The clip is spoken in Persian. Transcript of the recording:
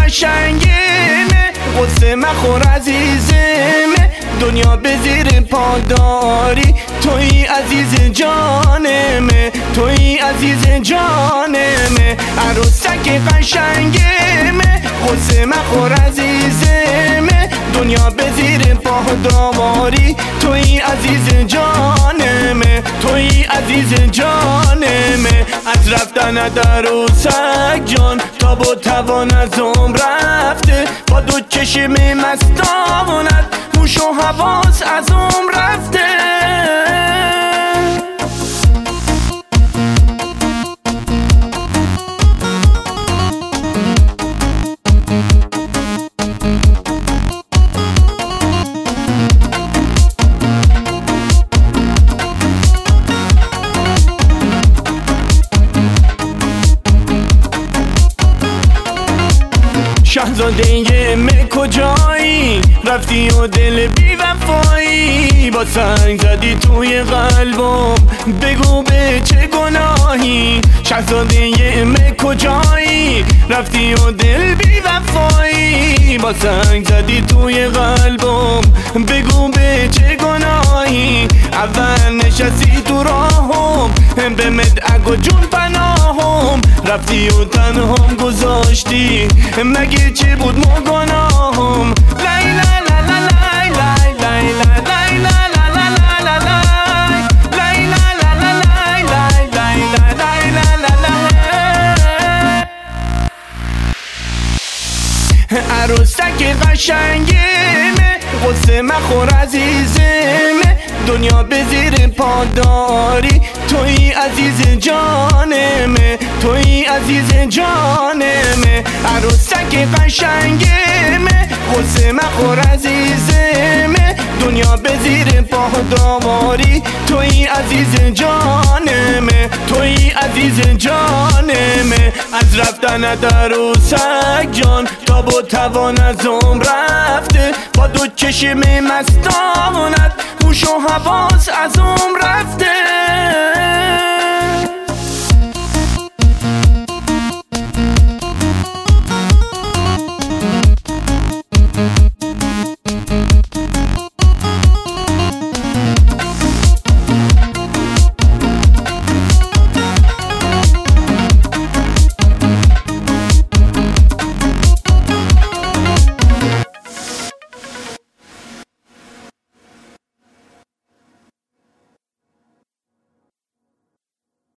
قشنگمه غصه مخور عزیزمه دنیا به زیر پاداری توی عزیز جانمه توی عزیز جانمه عروسک قشنگمه غصه مخور عزیزمه دنیا به زیر پاداری توی عزیز جانمه توی عزیز جانمه از رفتن در عروسک جان تاب و توان از عمر رفته با دو چشم مستانت هوش و حواس از عمر رفته شهزاده من کجایی رفتی و دل بی وفایی با سنگ زدی توی قلبم بگو به چه گناهی شهزاده من کجایی رفتی و دل بی وفایی با سنگ زدی توی قلبم بگو به چه گناهی اول نشستی تو راهم به مدعک و جون پناهم رفتی و تنهام گذاشتی مگه چی بود ما گناهم لای لای لای لای لای لای لای عروسک قشنگمه غصه مخور عزیزمه دنیا به زیر پاداری توی عزیز جانمه توی عزیز جانمه عروسک قشنگمه غصه مخور عزیزمه دنیا به زیر پاداری توی عزیز جانمه توی عزیز جانمه از رفتن در عروسک جان تاب و توان از عمر رفته با دو چشم مستانت هوش و حواس از عمر رفته